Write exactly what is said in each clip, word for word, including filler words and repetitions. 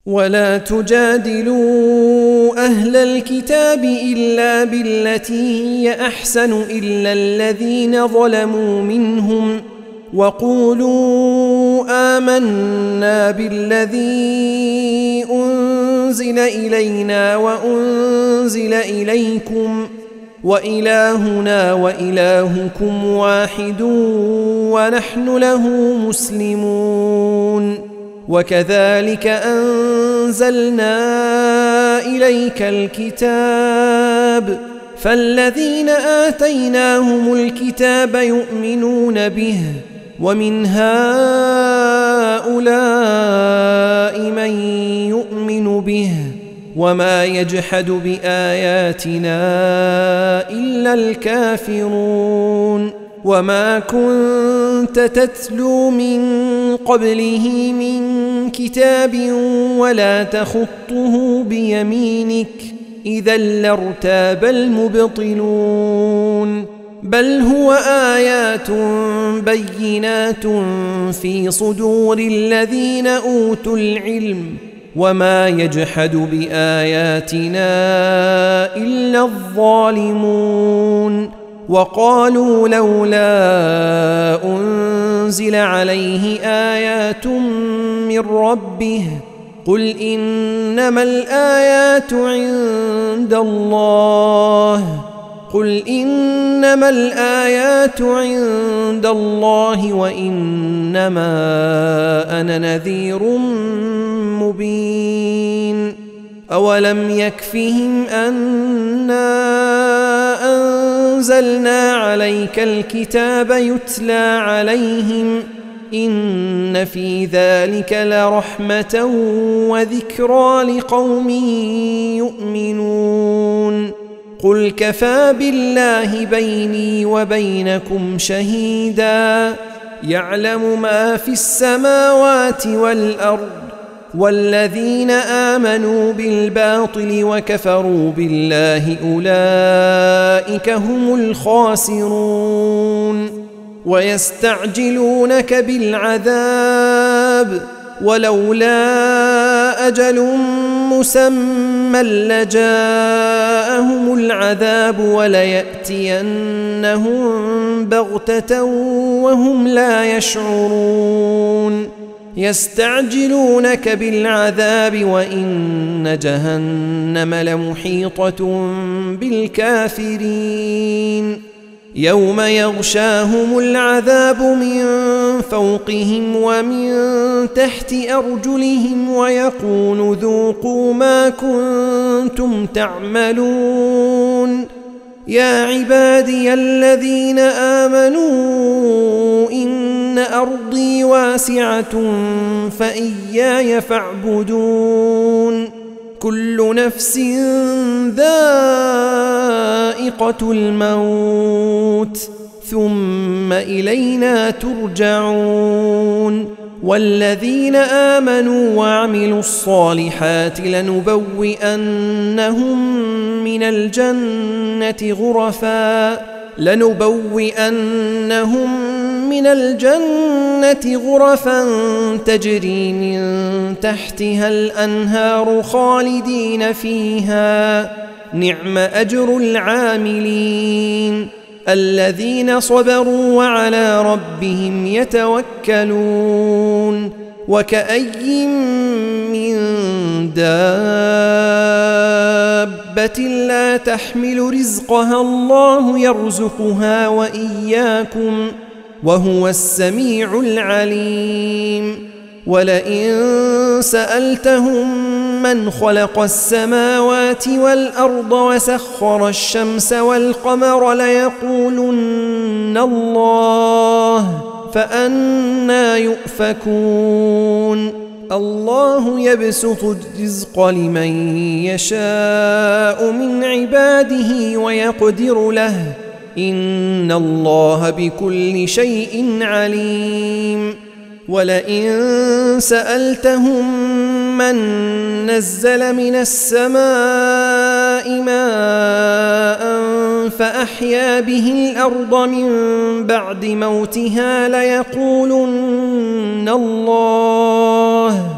ولا تجادلوا أهل الكتاب إلا بالتي هي أحسن إلا الذين ظلموا منهم وقولوا آمنا بالذي أنزل إلينا وأنزل إليكم وإلهنا وإلهكم واحد ونحن له مسلمون وكذلك أنزلنا إليك الكتاب فالذين آتيناهم الكتاب يؤمنون به ومن هؤلاء من يؤمن به وما يجحد بآياتنا إلا الكافرون وما كنت تتلو من قبله من كتاب ولا تخطه بيمينك إذا لارتاب المبطلون بل هو آيات بينات في صدور الذين أوتوا العلم وما يجحد بآياتنا إلا الظالمون وقالوا لولا أنزل عليه آيات من ربه قل إنما الآيات عند الله قل إنما الآيات عند الله وإنما أنا نذير مبين أولم يكفهم أنا أنزلنا عليك الكتاب يتلى عليهم إن في ذلك لرحمة وذكرى لقوم يؤمنون قل كفى بالله بيني وبينكم شهيدا يعلم ما في السماوات والأرض والذين آمنوا بالباطل وكفروا بالله أولئك هم الخاسرون ويستعجلونك بالعذاب ولولا أجل مسمى لجاءهم العذاب وليأتينهم بغتة وهم لا يشعرون يستعجلونك بالعذاب وإن جهنم لمحيطة بالكافرين يوم يغشاهم العذاب من فوقهم ومن تحت أرجلهم ويقول ذوقوا ما كنتم تعملون يا عبادي الذين آمنوا إن أرضي واسعة فإياي فاعبدون كل نفس ذائقة الموت ثم إلينا ترجعون والذين آمنوا وعملوا الصالحات لنبوئنهم من الجنة غرفا لنبوئنهم من الجنة غرفا تجري من تحتها الأنهار خالدين فيها نعم أجر العاملين الذين صبروا وعلى ربهم يتوكلون وكأي من دابة لا تحمل رزقها الله يرزقها وإياكم وهو السميع العليم ولئن سألتهم من خلق السماوات والأرض وسخر الشمس والقمر ليقولن الله فأنى يؤفكون الله يبسط الرزق لمن يشاء من عباده ويقدر له إن الله بكل شيء عليم ولئن سألتهم من نزل من السماء ماء فأحيا به الأرض من بعد موتها ليقولن الله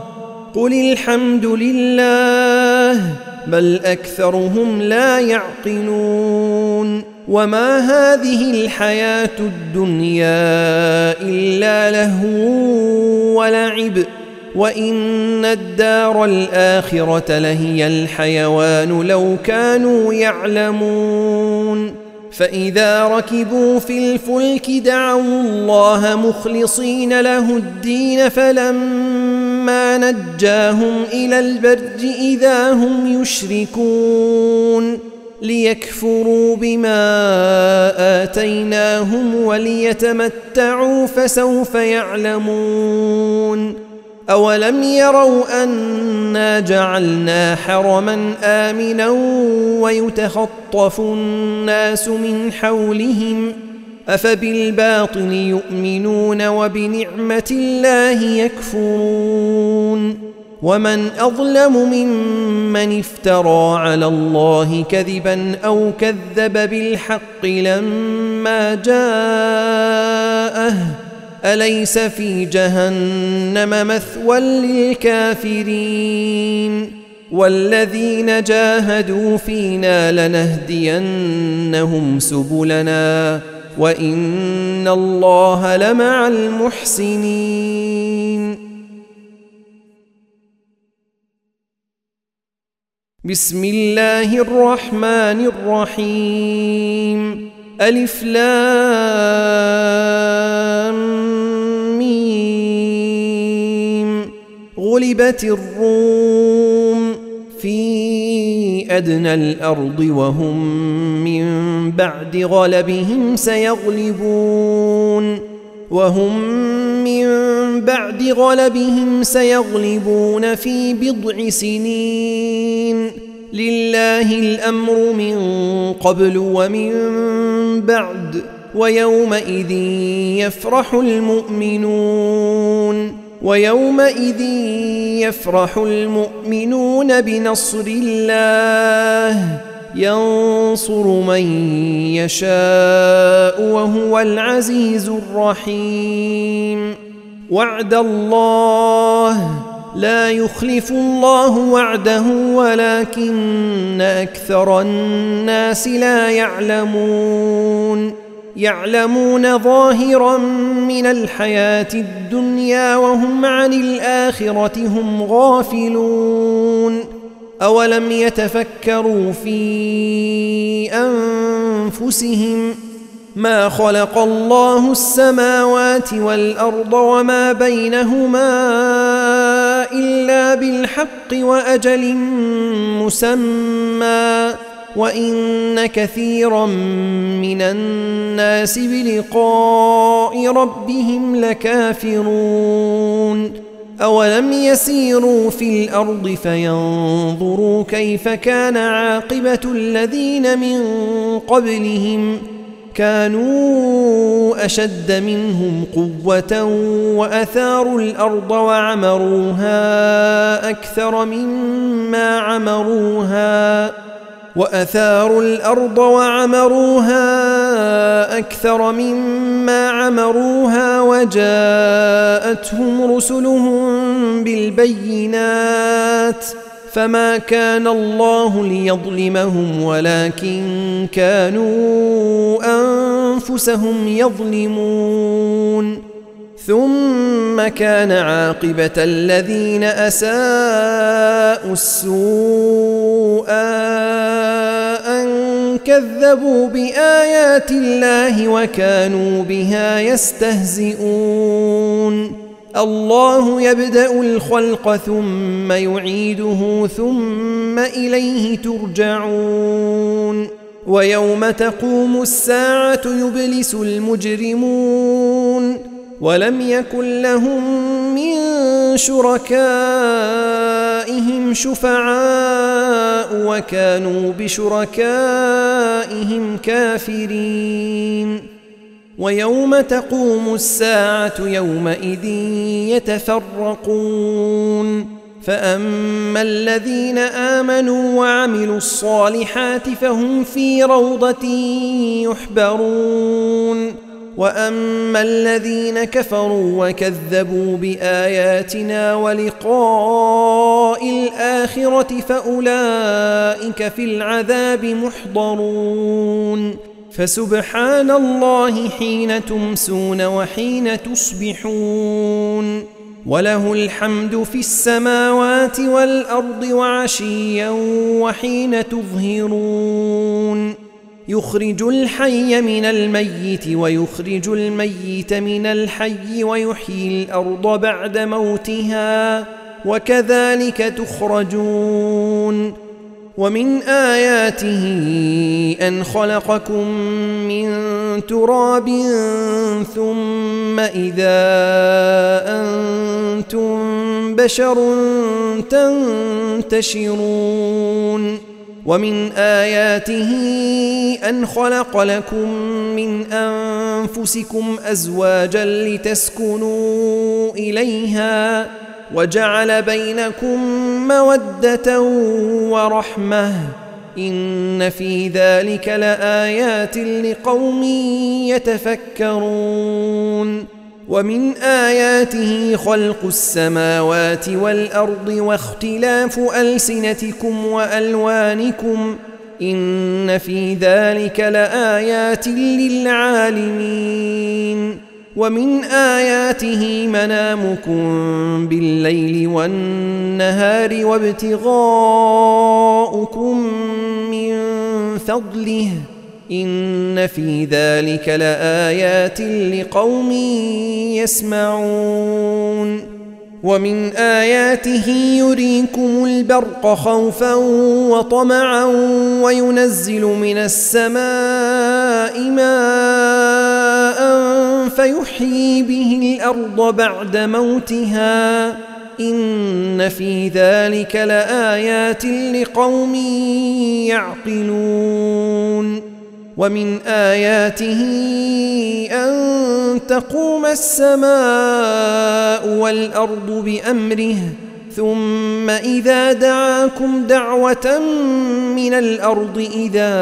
قل الحمد لله بل أكثرهم لا يعقلون وما هذه الحياة الدنيا إلا لهو ولعب وإن الدار الآخرة لهي الحيوان لو كانوا يعلمون فإذا ركبوا في الفلك دعوا الله مخلصين له الدين فلما نجاهم إلى البر إذا هم يشركون ليكفروا بما آتيناهم وليتمتعوا فسوف يعلمون أولم يروا أنا جعلنا حرما آمنا ويتخطف الناس من حولهم أفبالباطل يؤمنون وبنعمة الله يكفرون ومن أظلم ممن افترى على الله كذبا أو كذب بالحق لما جاءه أليس في جهنم مثوى للكافرين والذين جاهدوا فينا لنهدينهم سبلنا وإن الله لمع المحسنين. بسم الله الرحمن الرحيم ألف لام ميم غلبت الروم في أدنى الأرض وهم من بعد غلبهم سيغلبون وهم من بعد غلبهم سيغلبون في بضع سنين لله الأمر من قبل ومن بعد ويومئذ يفرح المؤمنون ويومئذ يفرح المؤمنون بنصر الله ينصر من يشاء وهو العزيز الرحيم. وعد الله لا يخلف الله وعده ولكن أكثر الناس لا يعلمون يعلمون ظاهرا من الحياة الدنيا وهم عن الآخرة هم غافلون أولم يتفكروا في أنفسهم ما خلق الله السماوات والأرض وما بينهما إلا بالحق وأجل مسمى وإن كثيرا من الناس بلقاء ربهم لكافرون أولم يسيروا في الأرض فينظروا كيف كان عاقبة الذين من قبلهم كانوا أشد منهم قوة وأثاروا الأرض وعمروها أكثر مما عمروها وأثاروا الأرض وعمروها أكثر مما عمروها وجاءتهم رسلهم بالبينات فما كان الله ليظلمهم ولكن كانوا أنفسهم يظلمون ثم كان عاقبة الذين أساءوا السوء أن كذبوا بآيات الله وكانوا بها يستهزئون. الله يبدأ الخلق ثم يعيده ثم إليه ترجعون. ويوم تقوم الساعة يبلس المجرمون ولم يكن لهم من شركائهم شفعاء وكانوا بشركائهم كافرين. ويوم تقوم الساعة يومئذ يتفرقون فأما الذين آمنوا وعملوا الصالحات فهم في روضة يحبرون وأما الذين كفروا وكذبوا بآياتنا ولقاء الآخرة فأولئك في العذاب محضرون فسبحان الله حين تمسون وحين تصبحون وله الحمد في السماوات والأرض وعشيا وحين تظهرون يخرج الحي من الميت ويخرج الميت من الحي ويحيي الأرض بعد موتها وكذلك تخرجون ومن آياته أن خلقكم من تراب ثم إذا أنتم بشر تنتشرون ومن آياته أن خلق لكم من أنفسكم أزواجا لتسكنوا إليها وجعل بينكم مودة ورحمة إن في ذلك لآيات لقوم يتفكرون ومن آياته خلق السماوات والأرض واختلاف ألسنتكم وألوانكم إن في ذلك لآيات للعالمين ومن آياته منامكم بالليل والنهار وابتغاؤكم من فضله إن في ذلك لآيات لقوم يسمعون ومن آياته يريكم البرق خوفا وطمعا وينزل من السماء ماء فيحيي به الأرض بعد موتها إن في ذلك لآيات لقوم يعقلون ومن آياته أن تقوم السماء والأرض بأمره ثم إذا دعاكم دعوة من الأرض إذا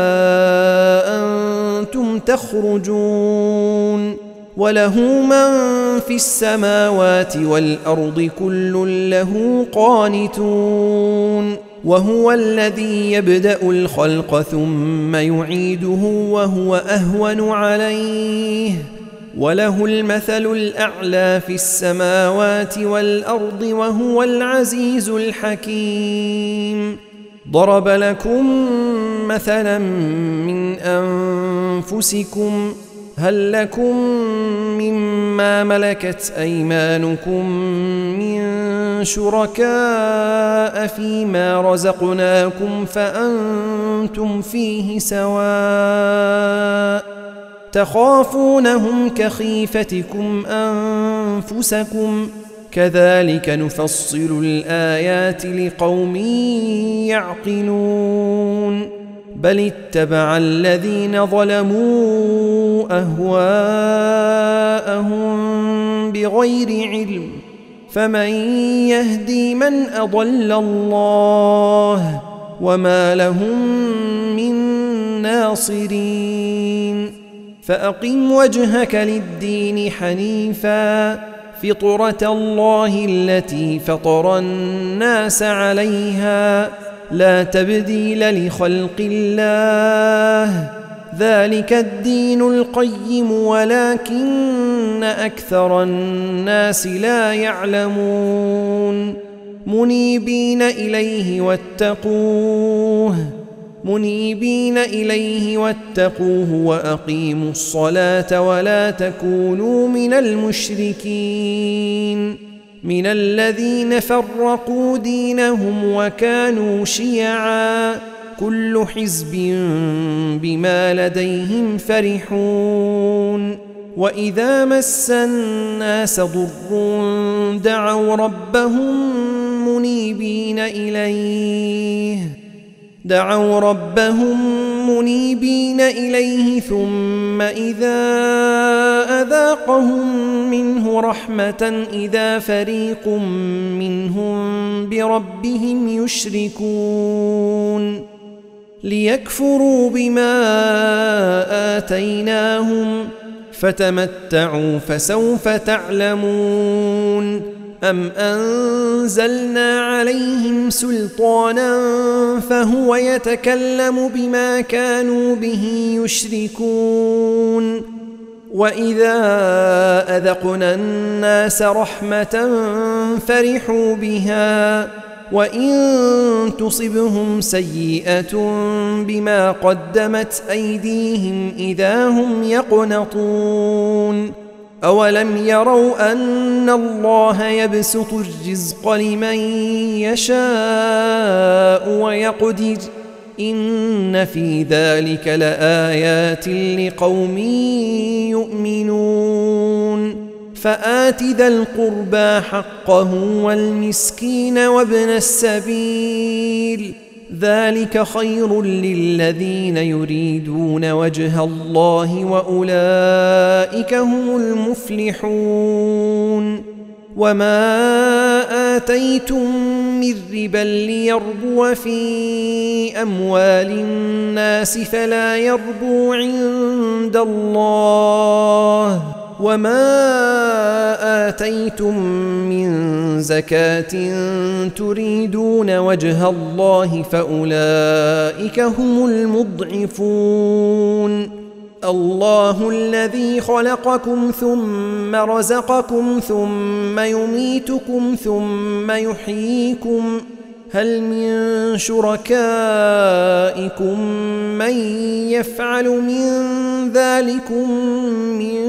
أنتم تخرجون وله من في السماوات والأرض كل له قانتون وهو الذي يبدأ الخلق ثم يعيده وهو أهون عليه وله المثل الأعلى في السماوات والأرض وهو العزيز الحكيم ضرب لكم مثلا من أنفسكم هل لكم مما ملكت أيمانكم من شركاء فيما رزقناكم فأنتم فيه سواء تخافونهم كخيفتكم أنفسكم كذلك نفصل الآيات لقوم يعقلون بل اتبع الذين ظلموا أهواءهم بغير علم فمن يهدي من أضل الله وما لهم من ناصرين فأقم وجهك للدين حنيفا فطرة الله التي فطر الناس عليها لا تبديل لخلق الله ذلك الدين القيم ولكن أكثر الناس لا يعلمون منيبين إليه واتقوه منيبين إليه واتقوه وأقيموا الصلاة ولا تكونوا من المشركين من الذين فرقوا دينهم وكانوا شيعا كل حزب بما لديهم فرحون وإذا مس الناس ضر دعوا ربهم منيبين إليه دعوا ربهم منيبين إليه ثم إذا أذاقهم منه رحمة إذا فريق منهم بربهم يشركون ليكفروا بما آتيناهم فتمتعوا فسوف تعلمون أم أنزلنا عليهم سلطانا فهو يتكلم بما كانوا به يشركون وإذا أذقنا الناس رحمة فرحوا بها وإن تصبهم سيئة بما قدمت أيديهم إذا هم يقنطون أولم يروا أن الله يبسط الرزق لمن يشاء ويقدر إن في ذلك لآيات لقوم يؤمنون فآت ذا القربى حقه والمسكين وابن السبيل ذلك خير للذين يريدون وجه الله وأولئك هم المفلحون وما آتيتم من ربا ليربو في أموال الناس فلا يربو عند الله وما آتيتم من زكاة تريدون وجه الله فأولئك هم المضعفون الله الذي خلقكم ثم رزقكم ثم يميتكم ثم يحييكم هل من شركائكم من يفعل من ذلكم من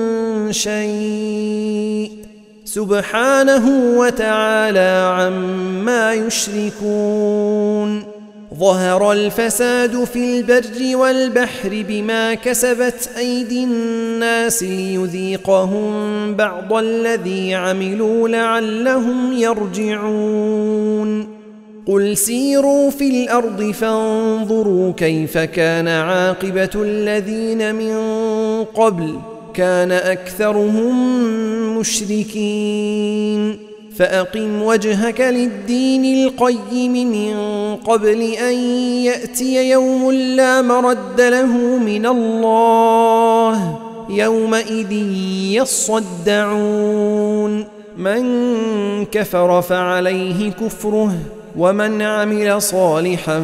شيء سبحانه وتعالى عما يشركون ظهر الفساد في البر والبحر بما كسبت أيدي الناس ليذيقهم بعض الذي عملوا لعلهم يرجعون قل سيروا في الأرض فانظروا كيف كان عاقبة الذين من قبل كان أكثرهم مشركين فأقم وجهك للدين القيم من قبل أن يأتي يوم لا مرد له من الله يومئذ يصدعون من كفر فعليه كفره ومن عمل صالحا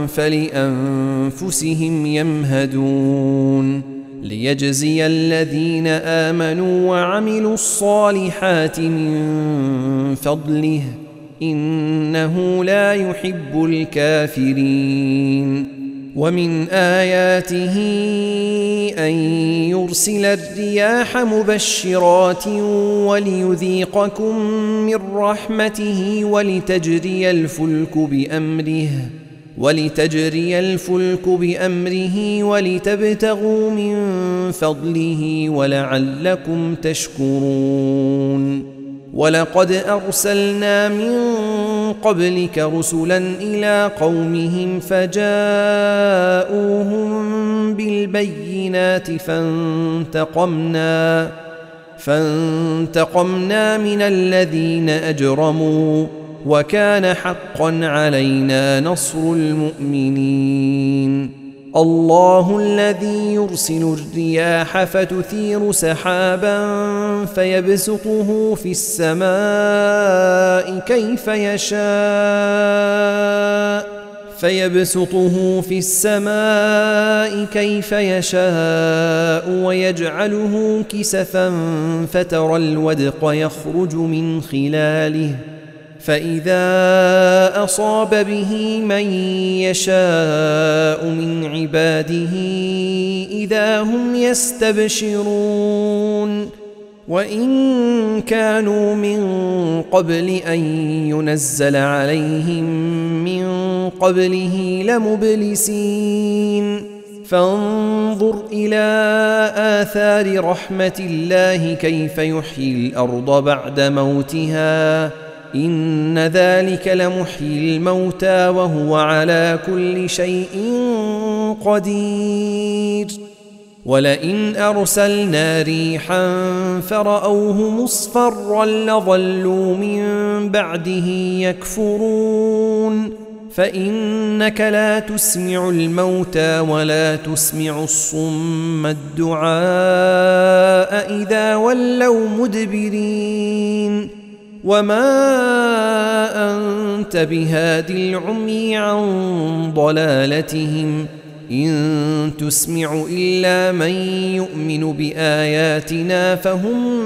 فلأنفسهم يمهدون ليجزي الذين آمنوا وعملوا الصالحات من فضله إنه لا يحب الكافرين ومن آياته أن يرسل الرياح مبشرات وليذيقكم من رحمته ولتجري الفلك بأمره ولتجري الفلك بأمره ولتبتغوا من فضله ولعلكم تشكرون ولقد أرسلنا من قبلك رسلا إلى قومهم فجاءوهم بالبينات فانتقمنا فانتقمنا من الذين أجرموا وكان حقا علينا نصر المؤمنين الله الذي يرسل الرياح فتثير سحابا فيبسطه في السماء كيف يشاء فيبسطه في السماء كيف يشاء ويجعله كسفا فترى الودق يخرج من خلاله فإذا أصاب به من يشاء من عباده إذا هم يستبشرون وإن كانوا من قبل أن ينزل عليهم من قبله لمبلسين فانظر إلى آثار رحمة الله كيف يحيي الأرض بعد موتها إن ذلك لمحيي الموتى وهو على كل شيء قدير ولئن أرسلنا ريحا فرأوه مصفرا لظلوا من بعده يكفرون فإنك لا تسمع الموتى ولا تسمع الصم الدعاء إذا ولوا مدبرين وما أنت بهاد العمي عن ضلالتهم إن تسمع إلا من يؤمن بآياتنا فهم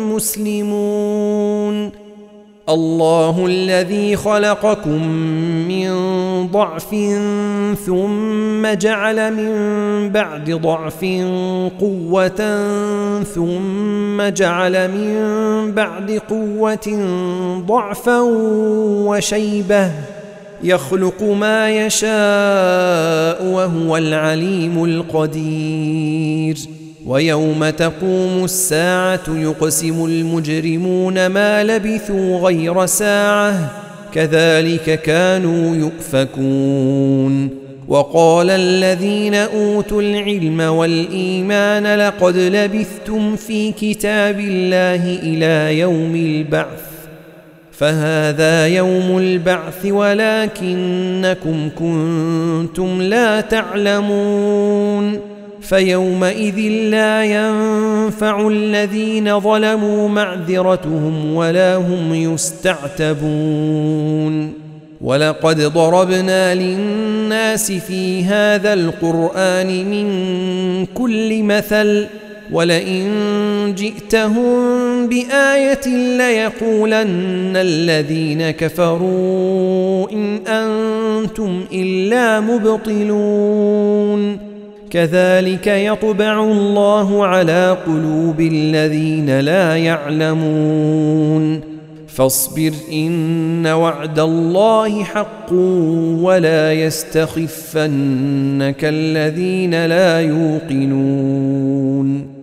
مسلمون الله الذي خلقكم من ضعف ثم جعل من بعد ضعف قوة ثم جعل من بعد قوة ضعفا وشيبة يخلق ما يشاء وهو العليم القدير ويوم تقوم الساعة يقسم المجرمون ما لبثوا غير ساعة كذلك كانوا يؤفكون وقال الذين أوتوا العلم والإيمان لقد لبثتم في كتاب الله إلى يوم البعث فهذا يوم البعث ولكنكم كنتم لا تعلمون فيومئذ لا ينفع الذين ظلموا معذرتهم ولا هم يستعتبون ولقد ضربنا للناس في هذا القرآن من كل مثل ولئن جئتهم بآية ليقولن الذين كفروا إن أنتم إلا مبطلون كذلك يطبع الله على قلوب الذين لا يعلمون فاصبر إن وعد الله حق ولا يستخفنك الذين لا يوقنون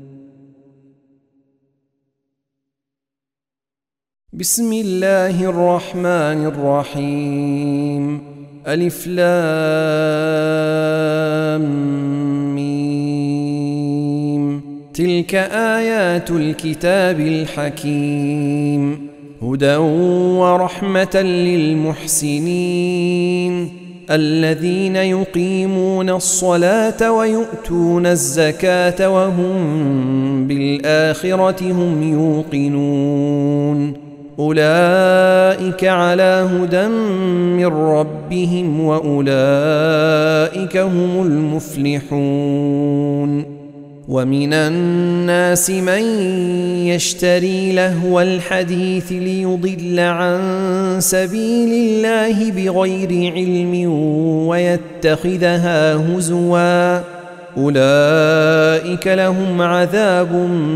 بسم الله الرحمن الرحيم ألف لام ميم تلك آيات الكتاب الحكيم هدى ورحمة للمحسنين الذين يقيمون الصلاة ويؤتون الزكاة وهم بالآخرة هم يوقنون أولئك على هدى من ربهم وأولئك هم المفلحون ومن الناس من يشتري لهو الحديث ليضل عن سبيل الله بغير علم ويتخذها هزوا أولئك لهم عذاب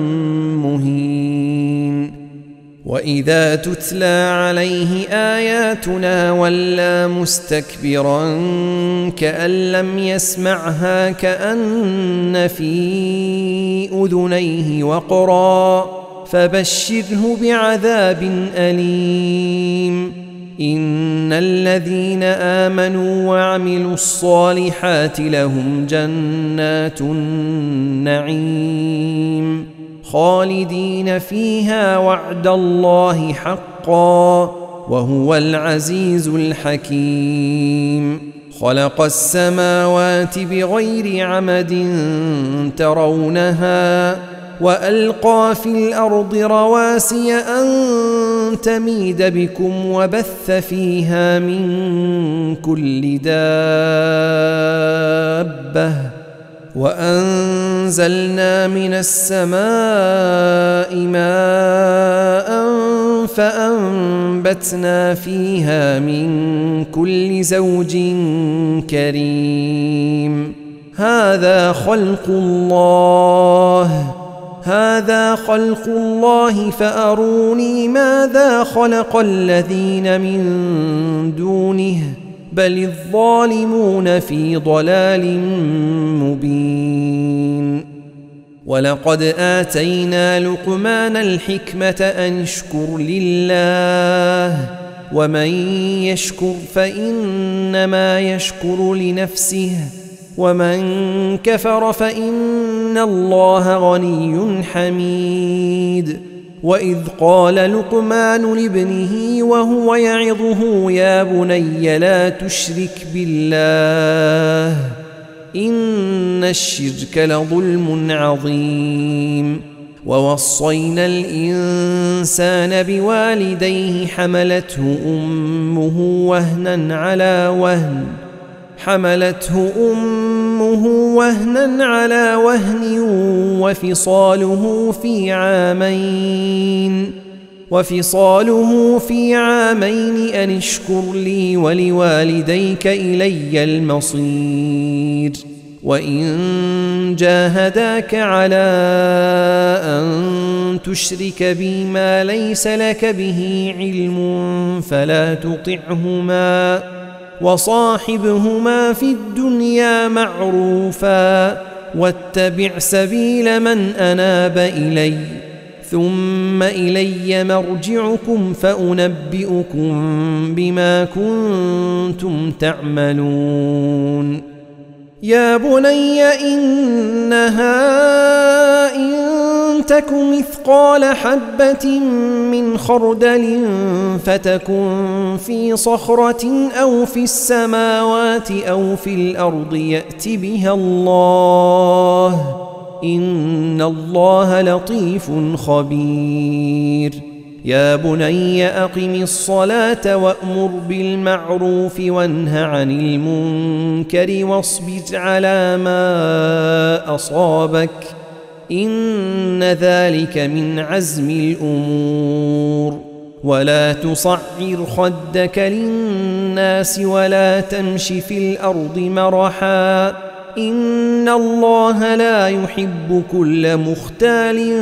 مهين وإذا تتلى عليه آياتنا ولى مستكبرا كأن لم يسمعها كأن في أذنيه وقرا فبشره بعذاب أليم إن الذين آمنوا وعملوا الصالحات لهم جنات النعيم خالدين فيها وعد الله حقا وهو العزيز الحكيم خلق السماوات بغير عمد ترونها وألقى في الأرض رواسي أن تميد بكم وبث فيها من كل دابة وأنزلنا من السماء ماء فأنبتنا فيها من كل زوج كريم هذا خلق الله هذا خلق الله فأروني ماذا خلق الذين من دونه بل الظالمون في ضلال مبين ولقد آتينا لقمان الحكمة أن اشكر لله ومن يشكر فإنما يشكر لنفسه ومن كفر فإن الله غني حميد وإذ قال لقمان لابنه وهو يعظه يا بني لا تشرك بالله إن الشرك لظلم عظيم ووصينا الإنسان بوالديه حملته أمه وهنا على وهن حملته أمه وهنا على وهن وفصاله في عامين وفصاله في عامين أن اشكر لي ولوالديك إلي المصير وإن جاهداك على أن تشرك بي ما ليس لك به علم فلا تطعهما وصاحبهما في الدنيا معروفا واتبع سبيل من أناب إلي ثم إلي مرجعكم فأنبئكم بما كنتم تعملون يا بني إنها إن تك مثقال حبة من خردل فتكن في صخرة أو في السماوات أو في الأرض يأت بها الله إن الله لطيف خبير يا بني أقم الصلاة وأمر بالمعروف وانه عن المنكر واصبر على ما أصابك إن ذلك من عزم الأمور ولا تصعر خدك للناس ولا تمش في الأرض مرحا إن الله لا يحب كل مختال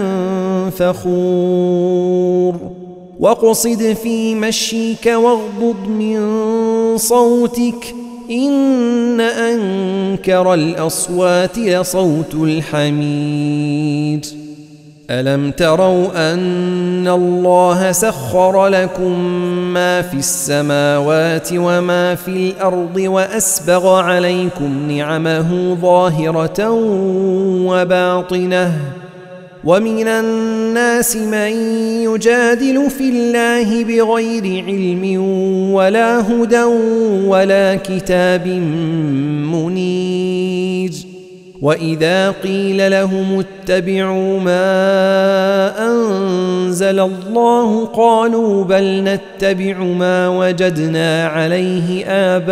فخور واقصد في مشيك واغضض من صوتك إن أنكر الأصوات لصوت الحمير ألم تروا أن الله سخر لكم ما في السماوات وما في الأرض وأسبغ عليكم نعمه ظاهرة وباطنة ومن الناس من يجادل في الله بغير علم ولا هدى ولا كتاب منير وإذا قيل لهم اتبعوا ما أنزل الله قالوا بل نتبع ما وجدنا عليه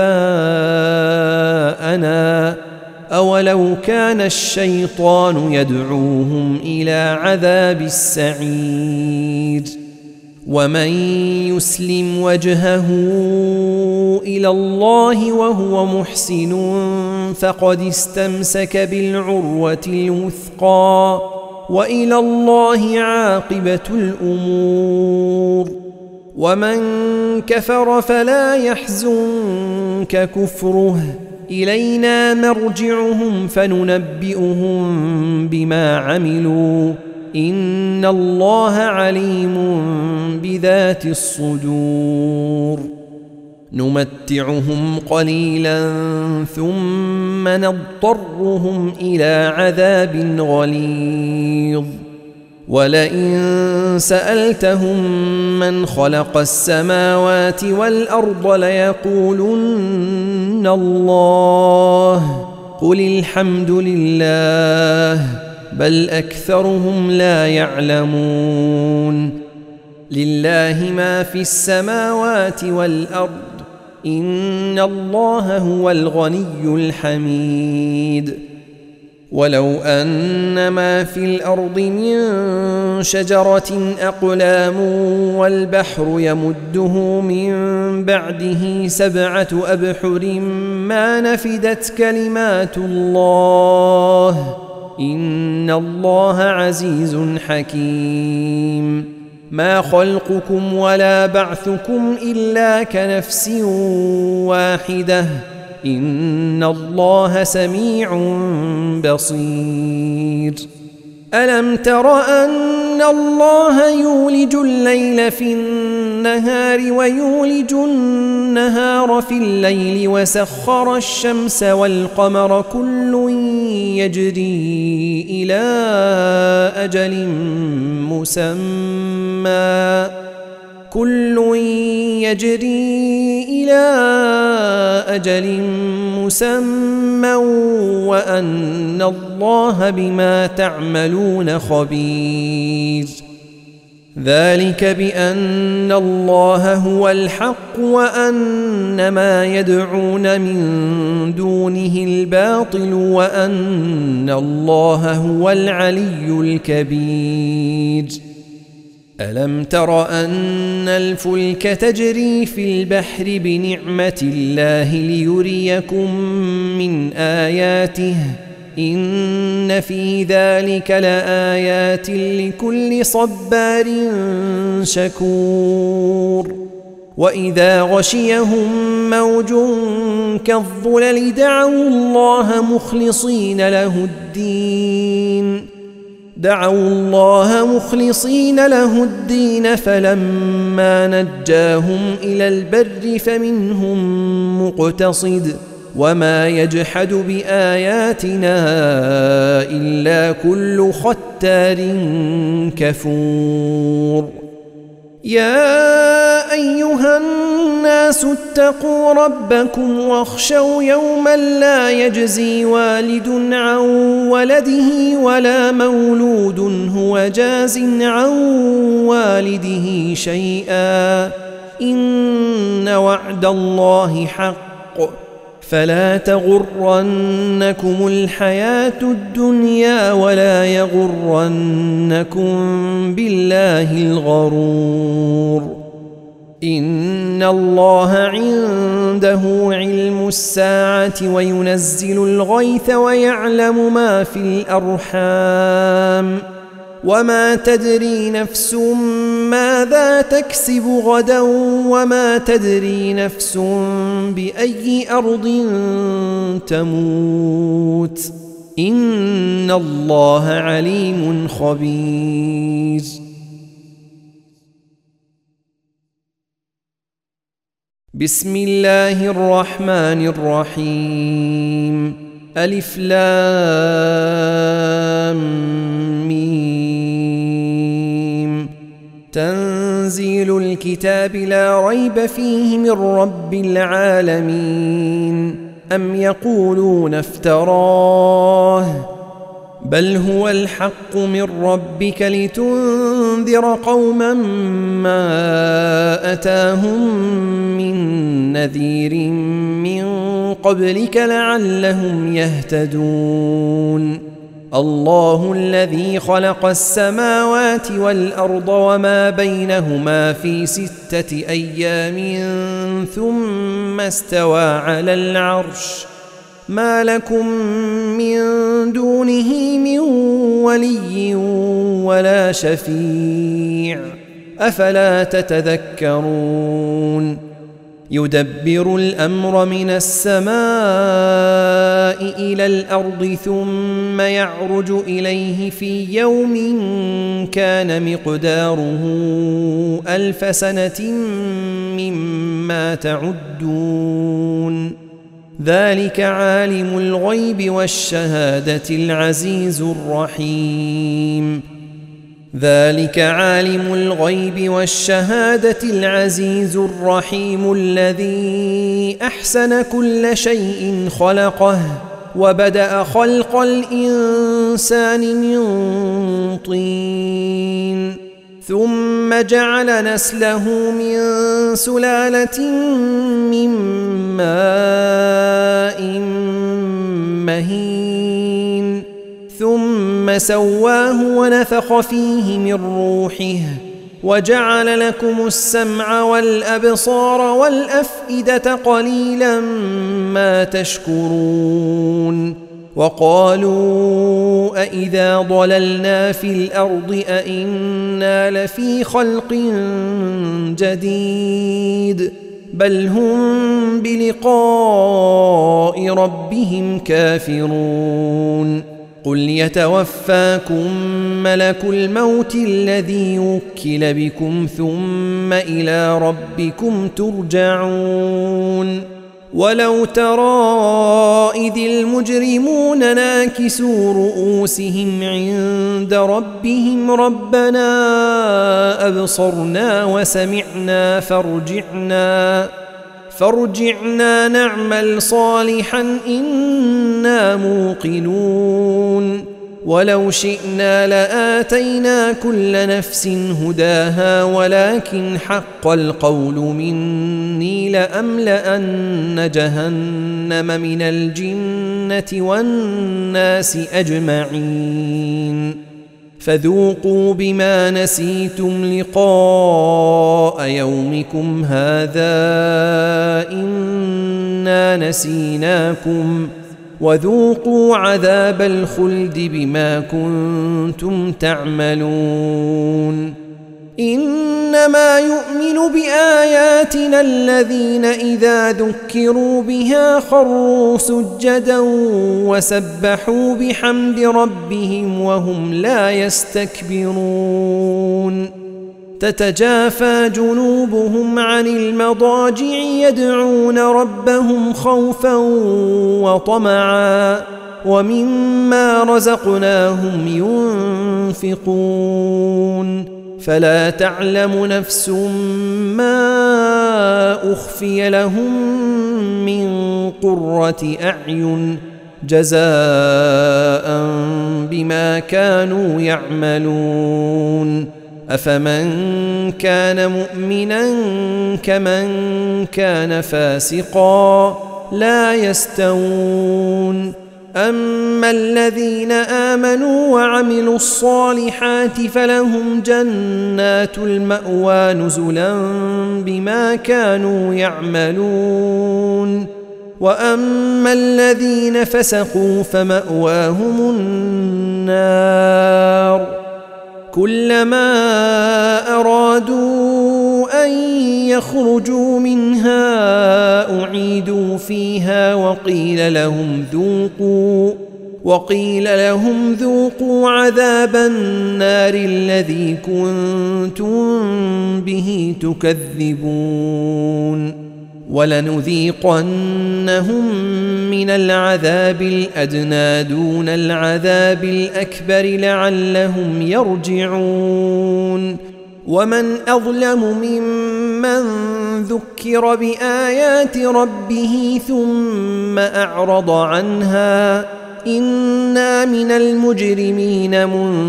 آباءنا أولو كان الشيطان يدعوهم إلى عذاب السعير ومن يسلم وجهه إلى الله وهو محسن فقد استمسك بالعروة الوثقى وإلى الله عاقبة الأمور ومن كفر فلا يحزنك كفره إلينا مرجعهم فننبئهم بما عملوا إن الله عليم بذات الصدور نمتعهم قليلا ثم نضطرهم إلى عذاب غليظ ولئن سألتهم من خلق السماوات والأرض ليقولن الله قل الحمد لله بل أكثرهم لا يعلمون لله ما في السماوات والأرض إن الله هو الغني الحميد ولو أن ما في الأرض من شجرة أقلام والبحر يمده من بعده سبعة أبحر ما نفدت كلمات الله إن الله عزيز حكيم ما خلقكم ولا بعثكم إلا كنفس واحدة إن الله سميع بصير ألم تر أن الله يولج الليل في النهار ويولج النهار في الليل وسخر الشمس والقمر كل يجري إلى أجل مسمى كل يجري إلى أجل مسمى وأن الله بما تعملون خبير ذلك بأن الله هو الحق وأن ما يدعون من دونه الباطل وأن الله هو العلي الكبير ألم تر أن الفلك تجري في البحر بنعمة الله ليريكم من آياته إن في ذلك لآيات لكل صبار شكور وإذا غشيهم موج كالظلل دعوا الله مخلصين له الدين دعوا الله مخلصين له الدين فلما نجاهم إلى البر فمنهم مقتصد وما يجحد بآياتنا إلا كل ختار كفور يا أيها الناس اتقوا ربكم واخشوا يوما لا يجزي والد عن ولده ولا مولود هو جاز عن والده شيئا إن وعد الله حق فلا تغرنكم الحياة الدنيا ولا يغرنكم بالله الغرور إن الله عنده علم الساعة وينزل الغيث ويعلم ما في الأرحام وما تدري نفس ماذا تكسب غدا وما تدري نفس بأي أرض تموت إن الله عليم خبير بسم الله الرحمن الرحيم ألف لام ميم تنزيل الكتاب لا ريب فيه من رب العالمين أم يقولون افتراه بل هو الحق من ربك لتنذر قوما ما أتاهم من نذير من قبلك لعلهم يهتدون الله الذي خلق السماوات والأرض وما بينهما في ستة أيام ثم استوى على العرش ما لكم من دونه من ولي ولا شفيع أفلا تتذكرون يدبر الأمر من السماء إلى الأرض ثم يعرج إليه في يوم كان مقداره ألف سنة مما تعدون ذلك عالم الغيب والشهادة العزيز الرحيم ذلك عالم الغيب والشهادة العزيز الرحيم الذي أحسن كل شيء خلقه وبدأ خلق الإنسان من طين ثم جعل نسله من سلالة من ماء مهين ثم سواه ونفخ فيه من روحه وجعل لكم السمع والأبصار والأفئدة قليلا ما تشكرون وقالوا أإذا ضللنا في الأرض أإنا لفي خلق جديد بل هم بلقاء ربهم كافرون قل يتوفاكم ملك الموت الذي وكل بكم ثم إلى ربكم ترجعون ولو ترى إذ المجرمون ناكسوا رؤوسهم عند ربهم ربنا أبصرنا وسمعنا فارجعنا فارجعنا نعمل صالحا إنا موقنون ولو شئنا لآتينا كل نفس هداها ولكن حق القول مني لأملأن جهنم من الجنة والناس أجمعين فذوقوا بما نسيتم لقاء يومكم هذا إنا نسيناكم وذوقوا عذاب الخلد بما كنتم تعملون إنما يؤمن بآياتنا الذين إذا ذكروا بها خروا سجدا وسبحوا بحمد ربهم وهم لا يستكبرون تتجافى جنوبهم عن المضاجع يدعون ربهم خوفا وطمعا ومما رزقناهم ينفقون فلا تعلم نفس ما أخفي لهم من قرة أعين جزاء بما كانوا يعملون أفمن كان مؤمنا كمن كان فاسقا لا يستوون أما الذين آمنوا وعملوا الصالحات فلهم جنات المأوى نزلا بما كانوا يعملون وأما الذين فسقوا فمأواهم النار كلما أرادوا أن يخرجوا منها أعيدوا فيها وقيل لهم ذوقوا وقيل لهم ذوقوا عذاب النار الذي كنتم به تكذبون ولنذيقنهم من العذاب الأدنى دون العذاب الأكبر لعلهم يرجعون ومن أظلم ممن ذكر بآيات ربه ثم أعرض عنها إنا من المجرمين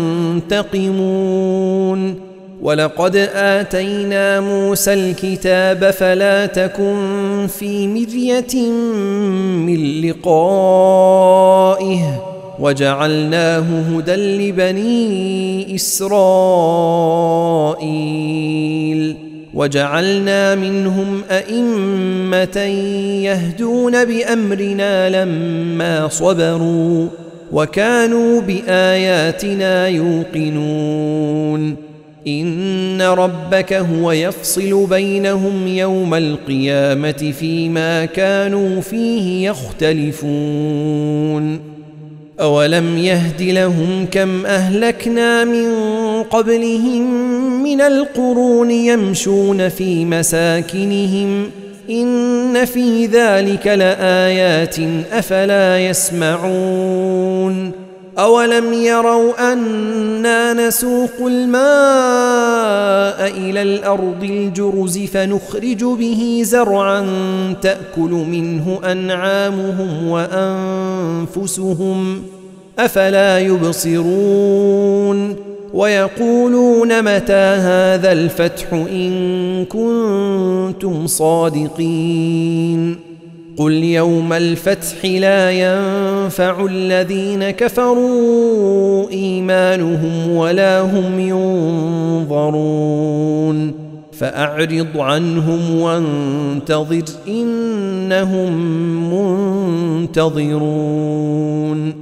منتقمون ولقد آتينا موسى الكتاب فلا تكن في مرية من لقائه وجعلناه هدى لبني إسرائيل وجعلنا منهم أئمة يهدون بأمرنا لما صبروا وكانوا بآياتنا يوقنون إن ربك هو يفصل بينهم يوم القيامة فيما كانوا فيه يختلفون أولم يهد لهم كم أهلكنا من قبلهم من القرون يمشون في مساكنهم إن في ذلك لآيات أفلا يسمعون أولم يروا أنا نسوق الماء إلى الأرض الجرز فنخرج به زرعا تأكل منه أنعامهم وأنفسهم أفلا يبصرون ويقولون متى هذا الفتح إن كنتم صادقين قل يوم الفتح لا ينفع الذين كفروا إيمانهم ولا هم ينظرون فأعرض عنهم وانتظر إنهم منتظرون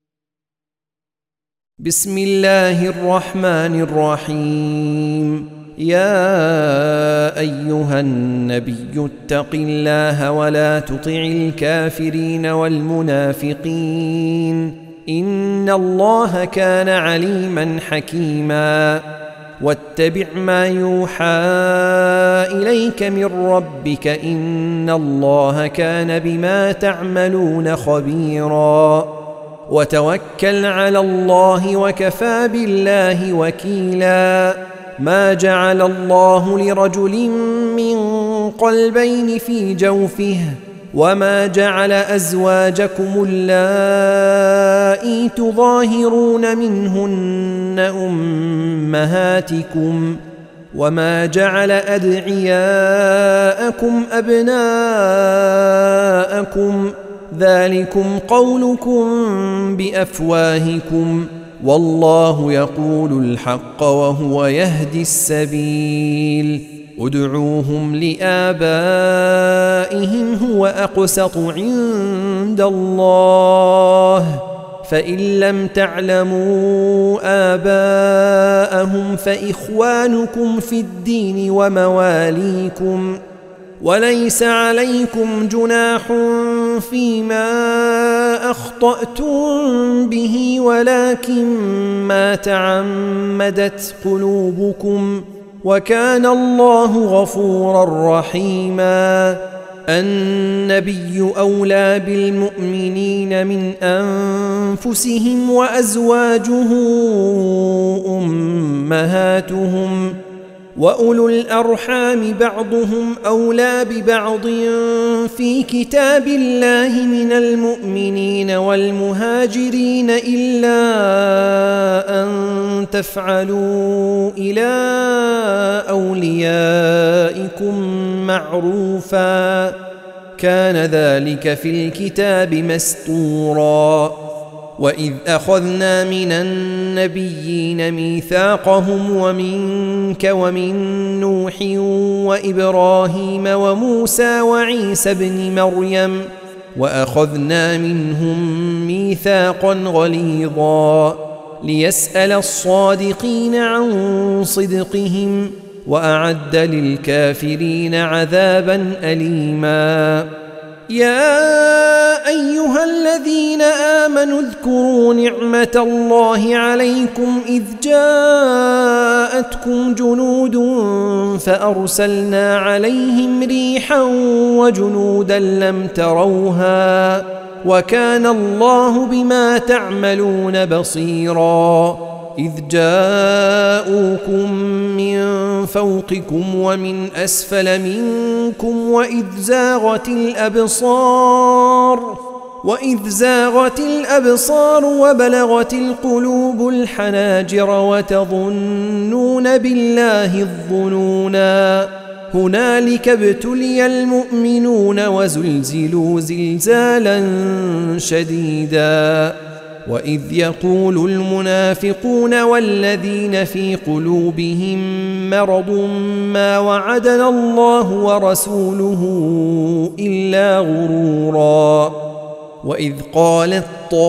بسم الله الرحمن الرحيم يا أيها النبي اتق الله ولا تطع الكافرين والمنافقين إن الله كان عليما حكيما واتبع ما يوحى إليك من ربك إن الله كان بما تعملون خبيرا وتوكل على الله وكفى بالله وكيلا ما جعل الله لرجل من قلبين في جوفه وما جعل أزواجكم اللائي تظاهرون منهن أمهاتكم وما جعل أدعياءكم أبناءكم ذلكم قولكم بأفواهكم والله يقول الحق وهو يهدي السبيل ادعوهم لآبائهم هو أقسط عند الله فإن لم تعلموا آباءهم فإخوانكم في الدين ومواليكم وليس عليكم جناح فيما أخطأتم به ولكن ما تعمدت قلوبكم وكان الله غفورا رحيما النبي أولى بالمؤمنين من أنفسهم وأزواجه أمهاتهم وأولو الأرحام بعضهم أولى ببعض في كتاب الله من المؤمنين والمهاجرين إلا أن تفعلوا إلى أوليائكم معروفا كان ذلك في الكتاب مسطورا وإذ أخذنا من النبيين ميثاقهم ومنك ومن نوح وإبراهيم وموسى وعيسى ابن مريم وأخذنا منهم ميثاقا غليظا ليسأل الصادقين عن صدقهم وأعد للكافرين عذابا أليما يا أيها الذين آمنوا اذكروا نعمة الله عليكم إذ جاءتكم جنود فأرسلنا عليهم ريحا وجنودا لم تروها وكان الله بما تعملون بصيرا إذ جاءوكم من فوقكم ومن أسفل منكم وإذ زاغت الأبصار وإذ زاغت الأبصار وبلغت القلوب الحناجر وتظنون بالله الظنونا هنالك ابتلي المؤمنون وزلزلوا زلزالا شديدا وإذ يقول المنافقون والذين في قلوبهم مرض ما وعدنا الله ورسوله إلا غرورا وإذ قالت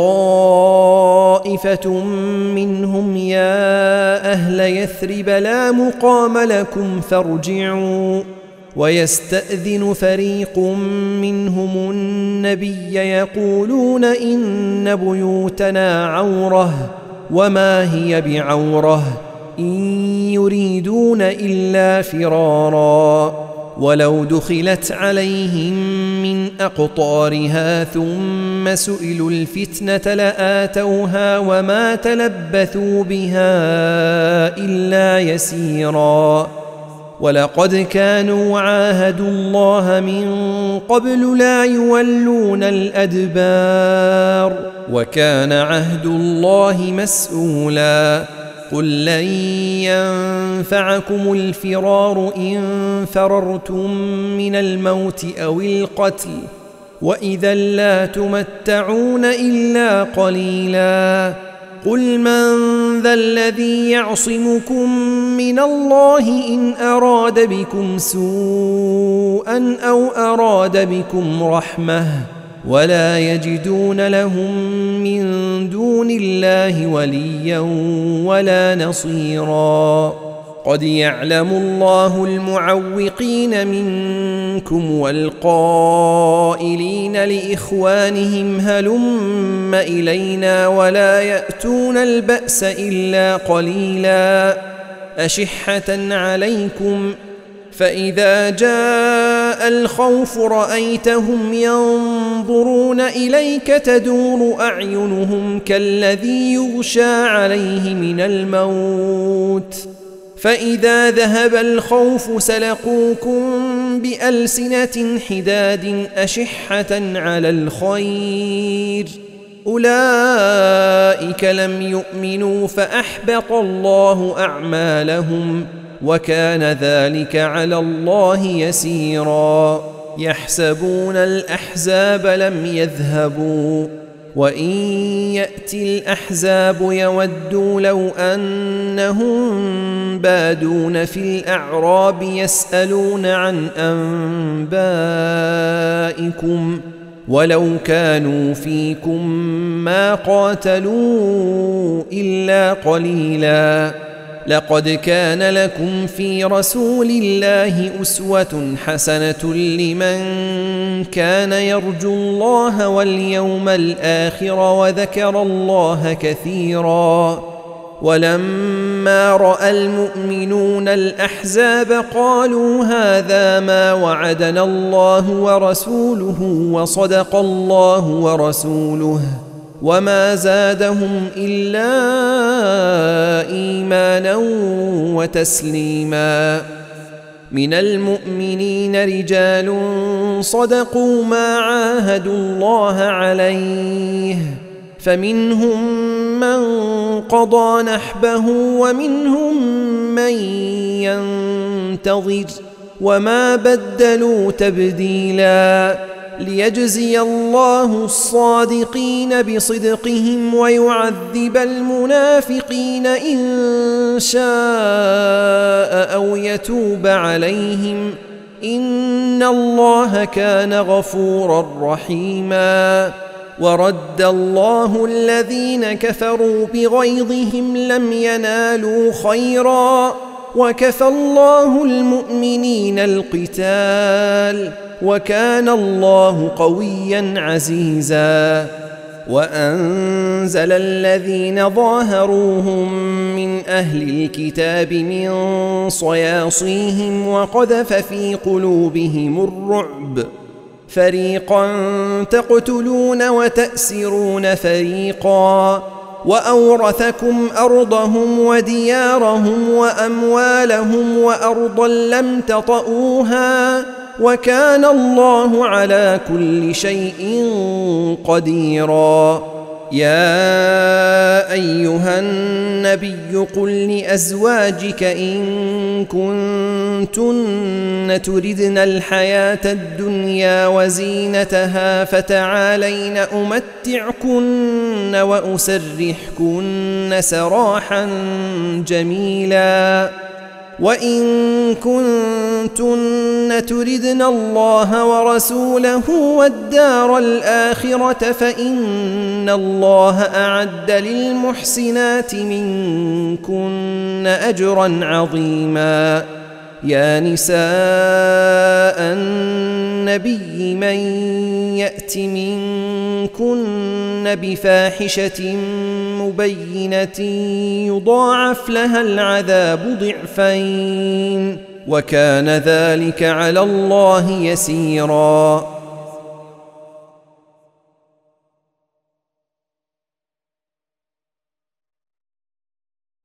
طائفة منهم يا أهل يثرب لا مقام لكم فارجعوا ويستأذن فريق منهم النبي يقولون إن بيوتنا عورة وما هي بعورة إن يريدون إلا فرارا ولو دخلت عليهم من أقطارها ثم سئلوا الفتنة لآتوها وما تلبثوا بها إلا يسيرا ولقد كانوا عاهدوا الله من قبل لا يولون الأدبار وكان عهد الله مسؤولا قل لن ينفعكم الفرار إن فررتم من الموت أو القتل وإذا لا تمتعون إلا قليلا قل من ذا الذي يعصمكم من الله إن أراد بكم سوءا أو أراد بكم رحمة ولا يجدون لهم من دون الله وليا ولا نصيرا قد يعلم الله المعوقين منكم والقائلين لإخوانهم هلم إلينا ولا يأتون البأس إلا قليلا أشحة عليكم فإذا جاء الخوف رأيتهم ينظرون إليك تدور أعينهم كالذي يغشى عليه من الموت فإذا ذهب الخوف سلقوكم بألسنة حداد أشحة على الخير أولئك لم يؤمنوا فأحبط الله أعمالهم وكان ذلك على الله يسيرا يحسبون الأحزاب لم يذهبوا وإن يأتي الأحزاب يودوا لو أنهم بادون في الأعراب يسألون عن أنبائكم ولو كانوا فيكم ما قاتلوا إلا قليلا لقد كان لكم في رسول الله أسوة حسنة لمن كان يرجو الله واليوم الآخر وذكر الله كثيرا ولما رأى المؤمنون الأحزاب قالوا هذا ما وعدنا الله ورسوله وصدق الله ورسوله وما زادهم إلا إيمانا وتسليما من المؤمنين رجال صدقوا ما عاهدوا الله عليه فمنهم من قضى نحبه ومنهم من ينتظر وما بدلوا تبديلا ليجزي الله الصادقين بصدقهم ويعذب المنافقين إن شاء أو يتوب عليهم إن الله كان غفورا رحيما ورد الله الذين كفروا بغيظهم لم ينالوا خيرا وكفى الله المؤمنين القتال وكان الله قويا عزيزا وأنزل الذين ظاهروهم من أهل الكتاب من صياصيهم وقذف في قلوبهم الرعب فريقا تقتلون وتأسرون فريقا وأورثكم أرضهم وديارهم وأموالهم وأرضا لم تطئوها وكان الله على كل شيء قديرا يا أيها النبي قل لأزواجك إن كنتن تردن الحياة الدنيا وزينتها فتعالين أمتعكن وأسرحكن سراحا جميلا وإن كنتن تردن الله ورسوله والدار الآخرة فإن الله أعد للمحسنات منكن أجرا عظيما يا نساء النبي من يأت منكن بفاحشة مبينة يضاعف لها العذاب ضعفين وكان ذلك على الله يسيرا